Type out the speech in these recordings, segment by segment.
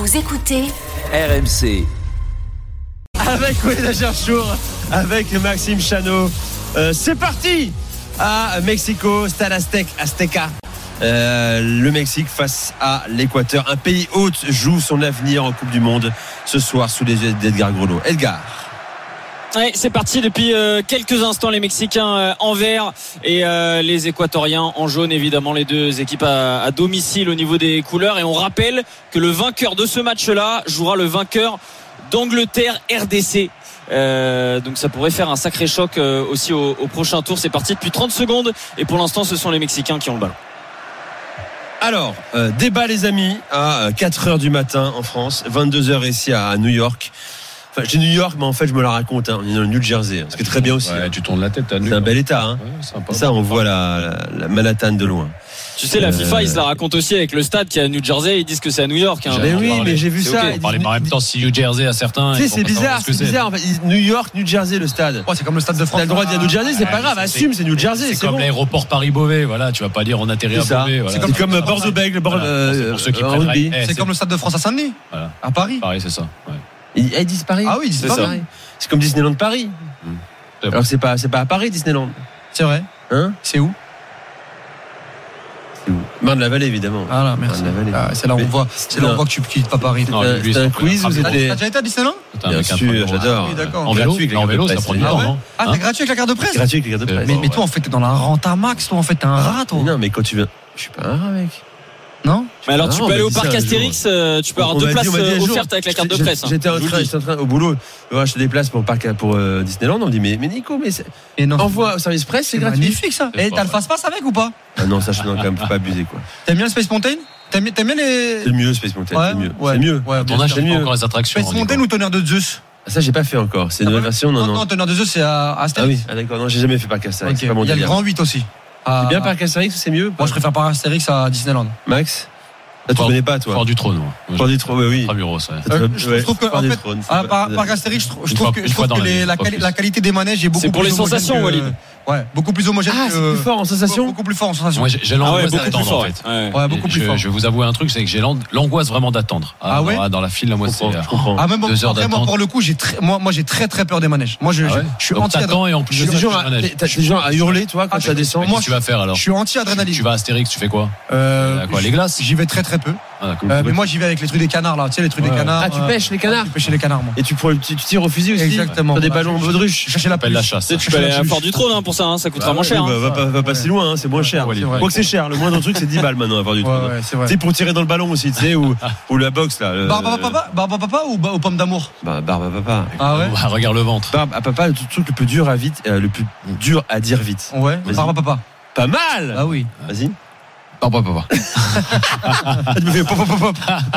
Vous écoutez RMC. Avec Walid Acharchour, avec Maxime Chano. C'est parti à Mexico, Stade Azteca. Le Mexique face à l'Équateur. Un pays hôte joue son avenir en Coupe du Monde ce soir sous les yeux d'Edgar Grelot. Edgar. Ouais, c'est parti depuis quelques instants, les Mexicains en vert et les Équatoriens en jaune, évidemment les deux équipes à domicile au niveau des couleurs. Et on rappelle que le vainqueur de ce match-là jouera le vainqueur d'Angleterre RDC. Donc ça pourrait faire un sacré choc aussi au prochain tour. C'est parti depuis 30 secondes et pour l'instant ce sont les Mexicains qui ont le ballon. Alors, débat les amis à 4h du matin en France, 22h ici à New York. Enfin, j'ai New York, mais en fait, je me la raconte. On est dans le New Jersey, ce qui est très bien aussi. Ouais, tu tournes la tête à New York. C'est un bel état. Hein. Ouais, ça, on voit la Manhattan de loin. Tu sais, la FIFA, ils se la racontent aussi avec le stade qui est à New Jersey. Ils disent que c'est à New York. Hein. Mais oui, mais j'ai vu ça. Okay. En même temps, si New Jersey a certains. Tu sais, c'est bizarre. En fait, New York, New Jersey, le stade. Oh, c'est comme le stade de France. T'as le droit de dire New Jersey, c'est pas grave. Assume, c'est New Jersey. C'est comme l'aéroport Paris-Beauvais. Voilà, tu vas pas dire on atterrit à Beauvais. Voilà. C'est comme Bordeaux-Bègles, pour ceux qui prennent. C'est comme le stade de France à Saint-Denis. À Paris. Paris, c'est ça. Ils disent Paris. Ah oui, ils disent Paris. C'est comme Disneyland Paris. Alors c'est pas à Paris Disneyland. C'est vrai. Hein? C'est où? Marne-la-Vallée évidemment. Ah là, merci. C'est là où on voit. C'est là où on voit que tu quittes pas Paris. C'est un quiz. Vous étiez. T'as déjà été à Disneyland? Bien sûr, j'adore. En vélo, ça prend du temps. Ah, c'est gratuit avec la carte de presse. Gratuit avec la carte de presse. Mais toi, en fait, t'es dans la renta max. Toi, en fait, t'es un rat, toi. Non, mais quand tu viens, je suis pas un rat, mec. Non? Mais alors, tu peux aller au parc Astérix, tu peux avoir 2 places offertes avec la carte de presse. J'étais en train au boulot de acheter des places pour Disneyland. On me dit, mais Nico, mais envoie au service presse, c'est gratuit. Magnifique ça. Et t'as le fast-pass avec ou pas? Ah non, ça, je quand même, faut pas abuser, quoi. T'aimes bien le Space Mountain? T'aimes bien les. C'est le mieux, Space Mountain. C'est mieux. C'est mieux. On achète pas encore les attractions. Space Mountain ou Tonnerre de Zeus? Ça, j'ai pas fait encore. C'est une nouvelle version, non? Non, Tonnerre de Zeus, c'est à Astérix. Ah oui, d'accord. Non, j'ai jamais fait Parc Astérix. Il y a le Grand 8 aussi. C'est bien Parc Astérix ou c'est mieux? Moi, je préfère Parc Astérix à Disneyland. Max? Là, tu connais pas, toi? Fort du Trône. Fort du Trône, oui. Tramuros, je trouve que, en fait, Parc Astérix, je trouve que la qualité des manèges est beaucoup plus. C'est pour les sensations, Walid. Ouais, beaucoup plus homogène. Ah, c'est plus fort en sensation? Beaucoup plus fort en sensation. Moi, j'ai l'angoisse d'attendre, en fait. Ouais, beaucoup plus fort. Je vais vous avouer un truc, c'est que j'ai l'angoisse vraiment d'attendre. Ah ouais? Dans la file, moi, c'est. Je comprends. Ah, même moi, pour le coup, j'ai très peur des manèges. Moi, je suis anti-adrénaline. Et en plus, t'as des gens à hurler, toi, quand ça descend. Moi, tu vas faire alors? Je suis anti-adrénaline. Tu vas à Astérix, tu fais quoi? Les glaces? J'y vais très peu. Mais moi, j'y vais avec les trucs des canards, là. Tu sais, les trucs des canards. Ah, tu pêches les canards? Tu pêches les canards, moi. Et tu tires au fusil aussi? Exactement. Sur des ballons en baudruche. Chercher la chasse. Tu peux aller à Fort du Trône pour ça, ça coûtera moins cher. Va pas si loin, c'est moins cher. Quoi que c'est cher, le moindre truc c'est 10 balles maintenant à Fort du Trône. Tu sais, pour tirer dans le ballon aussi, tu sais, ou la boxe là. Barbe à papa ou pomme d'amour? Barbe à papa. Ah ouais? Regarde le ventre. Barbe à papa, le truc le plus dur à dire vite. Ouais, barbe à papa. Pas mal! Ah oui. Vas-y. Papa. Tu me fais pop.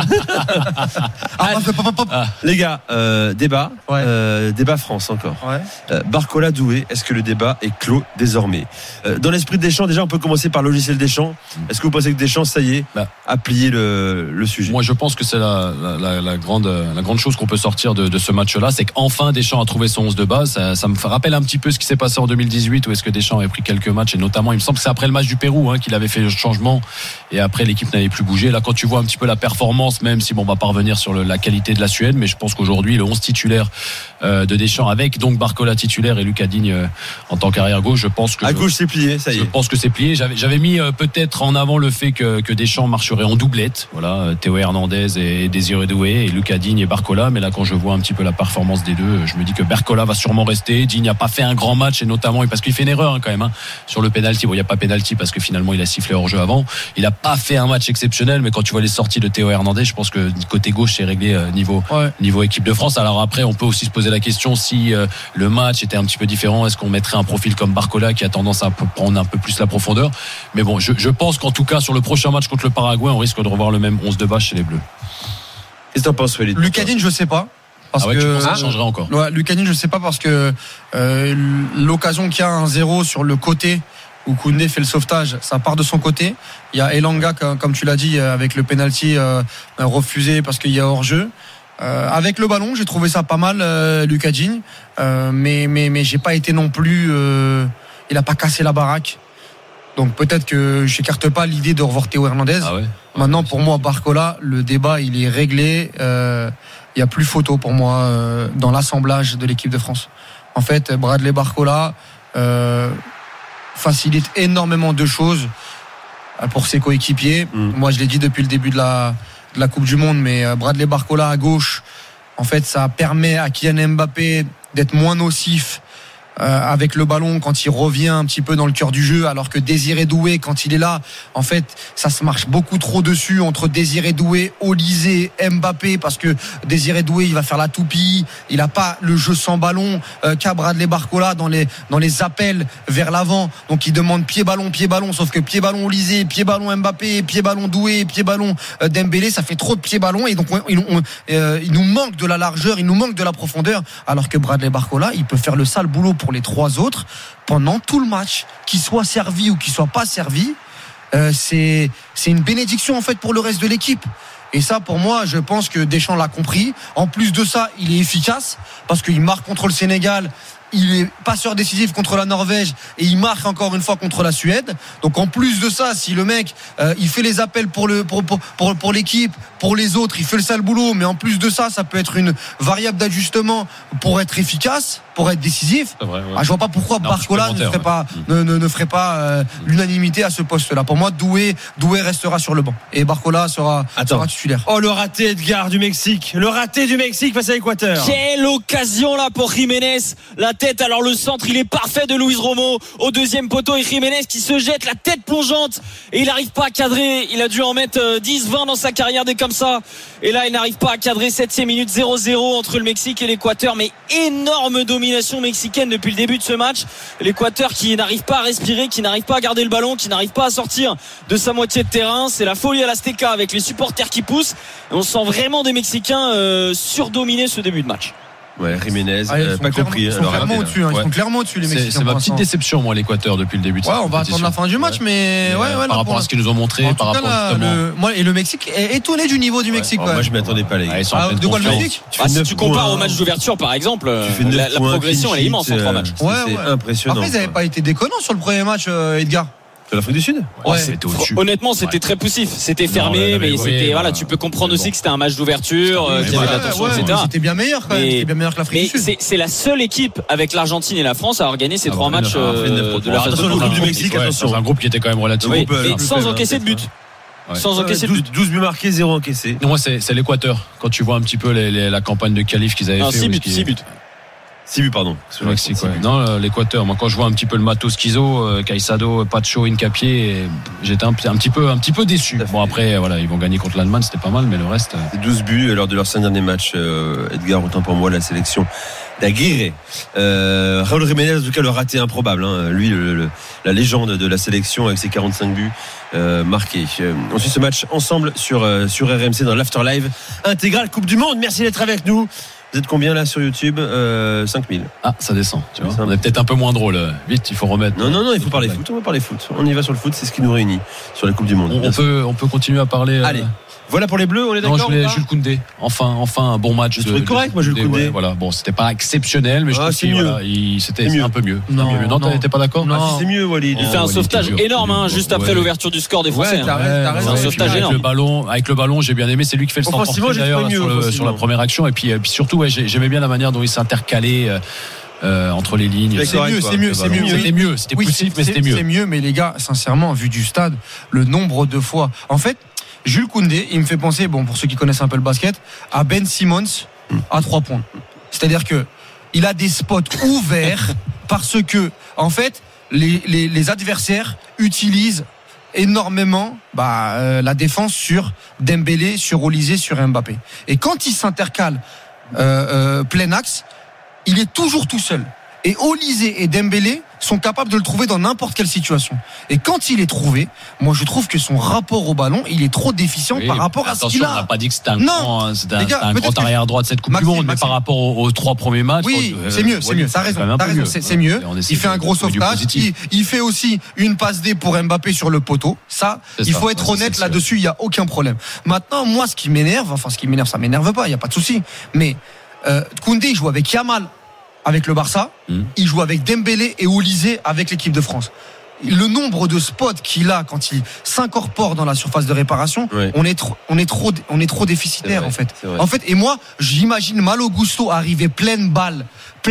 Les gars, débat. Débat France encore. Barcola Doué, est-ce que le débat est clos désormais? Dans l'esprit de Deschamps, déjà on peut commencer par le logiciel Deschamps. Est-ce que vous pensez que Deschamps, ça y est, a plié le sujet? Moi je pense que c'est la grande chose qu'on peut sortir de ce match-là, c'est qu'enfin Deschamps a trouvé son 11 de base. Ça me rappelle un petit peu ce qui s'est passé en 2018 où est-ce que Deschamps avait pris quelques matchs et notamment il me semble que c'est après le match du Pérou qu'il avait fait le changement et après l'équipe n'avait plus bougé. Là quand tu vois un petit peu la performance, même si on va pas revenir sur la qualité de la Suède, mais je pense qu'aujourd'hui le 11 titulaire de Deschamps avec donc Barcola titulaire et Lucas Digne en tant qu'arrière gauche, je pense que à gauche c'est plié, ça y est. Je pense que c'est plié. J'avais mis peut-être en avant le fait que Deschamps marcherait en doublette, voilà, Théo Hernandez et Désiré Doué et Lucas Digne et Barcola, mais là quand je vois un petit peu la performance des deux, je me dis que Barcola va sûrement rester. Digne n'a pas fait un grand match et notamment parce qu'il fait une erreur quand même sur le penalty. Bon, il y a pas penalty parce que finalement il a sifflé hors jeu avant. Il a pas fait un match exceptionnel, mais quand tu vois les sorties de Théo Hernandez, je pense que côté gauche c'est réglé niveau équipe de France. Alors après on peut aussi se poser la question si le match était un petit peu différent, est-ce qu'on mettrait un profil comme Barcola qui a tendance à prendre un peu plus la profondeur? Mais bon, je pense qu'en tout cas sur le prochain match contre le Paraguay, on risque de revoir le même 11 de base chez les Bleus. Qu'est-ce que t'en penses, Walid? Lucas Digne, je sais pas. Parce tu penses que ça changerait encore? Ouais, Lucas Digne, je sais pas parce que l'occasion qu'il y a un 0 sur le côté où Koundé fait le sauvetage, ça part de son côté. Il y a Elanga, comme tu l'as dit, avec le penalty refusé parce qu'il y a hors-jeu. Avec le ballon, j'ai trouvé ça pas mal, Lucas Digne, mais j'ai pas été non plus. Il a pas cassé la baraque. Donc peut-être que je n'écarte pas l'idée de revoir Théo Hernandez. Ah ouais. Maintenant, pour moi, Barcola, le débat, il est réglé. Il n'y a plus photo pour moi dans l'assemblage de l'équipe de France. En fait, Bradley Barcola facilite énormément de choses pour ses coéquipiers. Moi, je l'ai dit depuis le début de la Coupe du Monde, mais Bradley Barcola à gauche, en fait, ça permet à Kylian Mbappé d'être moins nocif avec le ballon quand il revient un petit peu dans le cœur du jeu, alors que Désiré Doué, quand il est là, en fait, ça se marche beaucoup trop dessus entre Désiré Doué, Olysée, Mbappé, parce que Désiré Doué, il va faire la toupie, il n'a pas le jeu sans ballon qu'a Bradley Barcola dans les appels vers l'avant. Donc il demande pied-ballon, sauf que pied-ballon Olysée, pied-ballon Mbappé, pied-ballon Doué, pied-ballon Dembélé, ça fait trop de pied-ballon, et donc il nous manque de la largeur, il nous manque de la profondeur, alors que Bradley Barcola, il peut faire le sale boulot pour les 3 autres pendant tout le match, qu'il soit servi ou qu'il soit pas servi. C'est une bénédiction en fait pour le reste de l'équipe. Et ça, pour moi, je pense que Deschamps l'a compris. En plus de ça, il est efficace parce qu'il marque contre le Sénégal, il est passeur décisif contre la Norvège et il marque encore une fois contre la Suède. Donc en plus de ça, si le mec il fait les appels pour l'équipe, pour les autres, il fait le sale boulot, mais en plus de ça, ça peut être une variable d'ajustement pour être efficace, pour être décisif. C'est vrai, ouais. Je vois pas pourquoi Barcola ne ferait pas l'unanimité à ce poste-là. Pour moi, Doué restera sur le banc et Barcola sera titulaire. Oh, le raté, Edgar, du Mexique. Le raté du Mexique face à l'Équateur. Quelle occasion là pour Jiménez. La tête, alors le centre, il est parfait de Luis Romo au deuxième poteau, et Jiménez qui se jette, la tête plongeante, et il n'arrive pas à cadrer. Il a dû en mettre 10-20 dans sa carrière des comme ça, et là il n'arrive pas à cadrer. 7e minute, 0-0 entre le Mexique et l'Équateur, mais énorme domination mexicaine depuis le début de ce match. L'Équateur qui n'arrive pas à respirer, qui n'arrive pas à garder le ballon, qui n'arrive pas à sortir de sa moitié de terrain. C'est la folie à l'Azteca avec les supporters qui poussent, et on sent vraiment des Mexicains surdominer ce début de match. Ouais, Jiménez, pas compris. Ils sont clairement au-dessus, ils sont clairement au-dessus, les Mexicains. C'est ma petite déception, moi, l'Équateur, depuis le début de cette on va attendre la fin du match, mais par rapport à ce qu'ils nous ont montré, par rapport et le Mexique est étonné du niveau du Mexique. Moi, je m'y attendais pas, les gars. De quoi le Mexique? Si tu compares au match d'ouverture, par exemple, la progression, elle est immense en 3 matchs. C'est impressionnant. Après, ils n'avaient pas été déconnants sur le premier match, Edgar. De l'Afrique du Sud. Honnêtement, c'était très poussif, c'était fermé, mais c'était tu peux comprendre aussi que c'était un match d'ouverture, qu'il y avait de l'attention, etc. C'était bien meilleur quand même, c'était bien meilleur que l'Afrique du Sud. C'est la seule équipe avec l'Argentine et la France à avoir gagné ces 3 matchs de la phase de groupe du Mexique. Dans un groupe qui était quand même relativement sans encaisser de but. Sans encaisser de but. 12 buts marqués, 0 encaissé. Moi, c'est l'Équateur. Quand tu vois un petit peu la campagne de qualif qu'ils avaient fait. 6 buts. 6 buts, pardon. Le Mexique, ouais. Non, l'Équateur. Moi, quand je vois un petit peu le matos qu'ils ont, Caicedo, Pacho, Hincapié, j'étais un petit peu déçu. Bon, après, voilà, ils vont gagner contre l'Allemagne, c'était pas mal, mais le reste. 12 buts lors de leurs 5 derniers matchs. Edgar, autant pour moi, la sélection d'Aguirre. Raúl Jiménez, en tout cas, le raté improbable. Lui, la légende de la sélection avec ses 45 buts marqués. On suit ce match ensemble sur RMC dans l'Afterlive intégral Coupe du Monde. Merci d'être avec nous. Vous êtes combien là sur YouTube? 5000. Ah, ça descend, tu vois. On est peut-être un peu moins drôle. Vite, il faut remettre. Non, il faut parler foot. On va parler foot. On y va sur le foot, c'est ce qui nous réunit sur la Coupe du Monde. On peut continuer à parler. Allez. Voilà pour les Bleus, on est d'accord? Non, je voulais Jules Koundé. Enfin, un bon match. C'est correct, moi, Jules Koundé. Voilà. Bon, c'était pas exceptionnel, mais je trouve que c'était un peu mieux. Non, t'étais pas d'accord? Non, c'est mieux, Walid. Il fait un sauvetage énorme, juste après l'ouverture du score des Français. C'est un sauvetage énorme. Avec le ballon, j'ai bien aimé. C'est lui qui fait le centre d'ailleurs sur la première action. Et puis surtout, j'aimais bien la manière dont il s'intercalait. Entre les lignes, c'était mieux, c'était poussif, mais c'était mieux. C'est mieux, mais les gars, sincèrement, vu du stade, le nombre de fois, en fait, Jules Koundé, il me fait penser, pour ceux qui connaissent un peu le basket, à Ben Simmons à 3 points. C'est-à-dire que il a des spots ouverts parce que, en fait, les adversaires utilisent énormément la défense sur Dembélé, sur Olysée, sur Mbappé. Et quand il s'intercale plein axe, il est toujours tout seul. Et Olysée et Dembélé sont capables de le trouver dans n'importe quelle situation. Et quand il est trouvé, moi je trouve que son rapport au ballon, il est trop déficient par rapport à ce qu'il a. On n'a pas dit que c'était un grand arrière droit de cette Coupe du Monde, mais par rapport aux 3 premiers matchs. Oui, c'est mieux. T'as raison. C'est mieux. Il fait un gros sauvetage. Il fait aussi une passe D pour Mbappé sur le poteau. Ça, il faut être honnête là-dessus. Il y a aucun problème. Maintenant, moi, ce qui m'énerve, ça m'énerve pas. Il y a pas de souci. Mais Koundé joue avec Yamal. Avec le Barça, il joue avec Dembélé et Olysée avec l'équipe de France. le nombre de spots qu'il a quand il s'incorpore dans la surface de réparation, Ouais. on est trop déficitaire C'est vrai, c'est vrai. en fait. Et moi, j'imagine Malo Gusto arriver pleine balle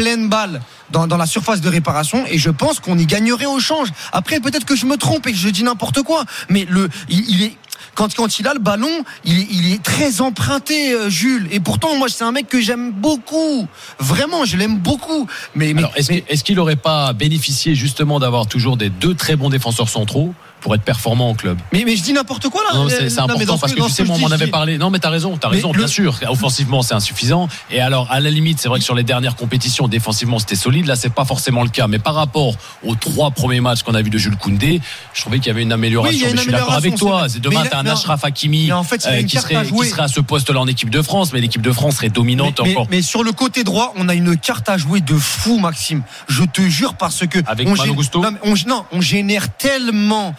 dans la surface de réparation, et je pense qu'on y gagnerait au change. Après, peut-être que je me trompe et que je dis n'importe quoi, mais il est quand il a le ballon, il est très emprunté, Jules. Et pourtant, moi, c'est un mec que j'aime beaucoup. Vraiment, je l'aime beaucoup. Alors, est-ce qu'il n'aurait pas bénéficié justement d'avoir toujours des 2 très bons défenseurs centraux pour être performant en club? Mais je dis n'importe quoi là. Non, c'est important parce que tu sais, moi, on en avait parlé. Non, mais t'as raison, bien sûr. Offensivement, c'est insuffisant. Et alors, à la limite, c'est vrai que sur les dernières compétitions, défensivement, c'était solide. Là, c'est pas forcément le cas. Mais par rapport aux 3 premiers matchs qu'on a vus de Jules Koundé, je trouvais qu'il y avait une amélioration. Oui, mais je suis d'accord avec toi. Demain, t'as un Achraf Hakimi en fait, qui serait à ce poste-là en équipe de France, mais l'équipe de France serait dominante encore. Mais sur le côté droit, on a une carte à jouer de fou, Maxime. Je te jure, parce que avec Malo Gusto. On génère tellement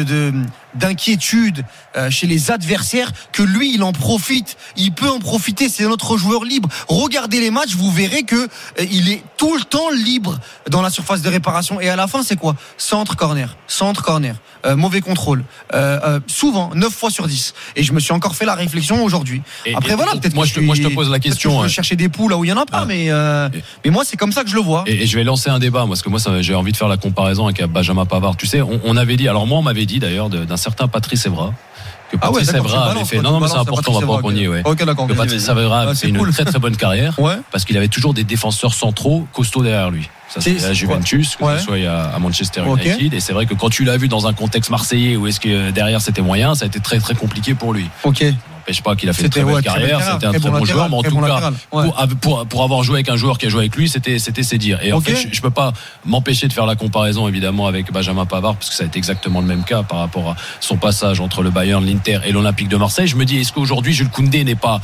d'inquiétude chez les adversaires que lui, il en profite. Il peut en profiter. C'est notre joueur libre. Regardez les matchs, vous verrez que il est tout le temps libre dans la surface de réparation. Et à la fin, c'est quoi? Centre corner. Mauvais contrôle. Souvent, 9 fois sur 10. Et je me suis encore fait la réflexion aujourd'hui. Après, voilà, peut-être moi, je te pose la question. Je vais chercher des poules là où il y en a pas, mais moi, c'est comme ça que je le vois. Et je vais lancer un débat, parce que moi, j'ai envie de faire la comparaison avec Benjamin Pavard. Tu sais, on avait dit, alors moi, on m'avait dit d'ailleurs d'un certain Patrice Evra, que Patrice Evra avait fait. Non, mais c'est important, on va pas qu'on y est. Ouais. Ok, d'accord. Que Patrice Evra a fait une très très bonne carrière, ouais. Parce qu'il avait toujours des défenseurs centraux costauds derrière lui. Ça, c'est à Juventus, que ce soit à Manchester United. Okay. Et c'est vrai que quand tu l'as vu dans un contexte marseillais où est-ce que derrière c'était moyen, ça a été très très compliqué pour lui. Ok. N'empêche pas qu'il a fait une très belle carrière, c'était un très bon joueur, mais en tout cas, pour avoir joué avec un joueur qui a joué avec lui, c'était c'est dire. Et en fait, je peux pas m'empêcher de faire la comparaison évidemment avec Benjamin Pavard, parce que ça a été exactement le même cas par rapport à son passage entre le Bayern, l'Inter et l'Olympique de Marseille. Je me dis, est-ce qu'aujourd'hui Jules Koundé n'est pas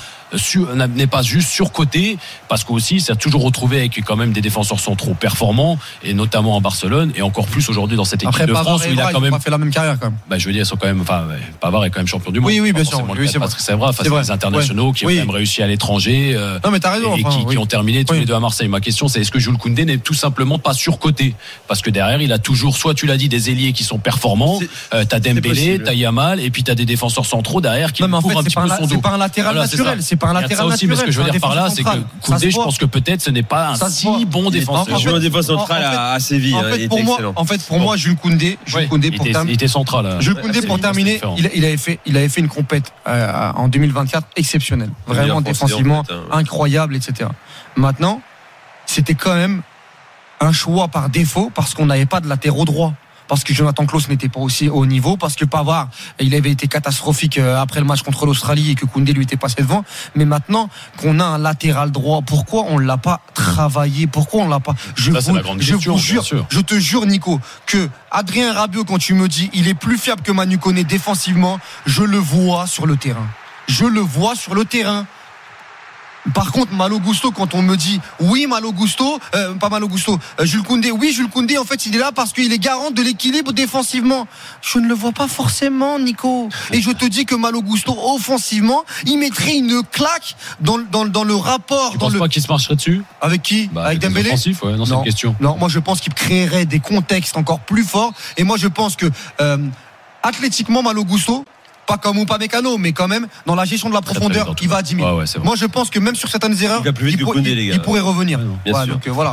juste surcoté, parce qu'aussi c'est toujours retrouvé avec quand même des défenseurs centraux performants, et notamment en Barcelone, et encore plus aujourd'hui dans cette équipe de France où il a quand même pas fait la même carrière quand même. Bah, je veux dire, ils sont quand même, Pavard est quand même champion du monde. Oui, bien sûr. Patrice Evra face à des internationaux qui ont quand même réussi à l'étranger, non, mais t'as raison, et qui ont terminé tous les deux à Marseille. Ma question, c'est est-ce que Jules Koundé n'est tout simplement pas surcoté, parce que derrière il a toujours, soit tu l'as dit, des ailiers qui sont performants, t'as Dembélé, t'as Yamal, et puis t'as des défenseurs centraux derrière qui couvrent un petit peu son dos. C'est pas un latéral naturel. C'est pas un latéral naturel. Mais ce que je veux dire par là, c'est que Koundé, je pense que peut-être ce n'est pas un si bon défenseur. Il joue en défense centrale à Séville. En fait, pour moi, Jules Koundé, il était central. Jules Koundé, pour terminer, il avait fait une compète en 2024 exceptionnelle, vraiment défensivement incroyable, etc. Maintenant, c'était quand même un choix par défaut, parce qu'on n'avait pas de latéraux droit, parce que Jonathan Klaus n'était pas aussi haut niveau, parce que Pavard, il avait été catastrophique après le match contre l'Australie et que Koundé lui était passé devant. Mais maintenant qu'on a un latéral droit, pourquoi on l'a pas travaillé? Pourquoi on l'a pas? Je te jure, Nico, que Adrien Rabiot, quand tu me dis il est plus fiable que Manu Koné défensivement, je le vois sur le terrain. Par contre, Malo Gusto, quand on me dit Jules Koundé, en fait, il est là parce qu'il est garant de l'équilibre défensivement. Je ne le vois pas forcément, Nico. Et je te dis que Malo Gusto, offensivement, il mettrait une claque dans le rapport. Tu penses pas qu'il se marcherait dessus? Avec qui? Avec Dembélé? Offensif, ouais, non, c'est une question. Non, moi je pense qu'il créerait des contextes encore plus forts. Et moi je pense que athlétiquement, Malo Gusto, pas comme Upamecano, mais quand même dans la gestion de la profondeur, il va à 10 000. Moi je pense que même sur certaines erreurs, il pourrait revenir. Bien sûr. Donc voilà.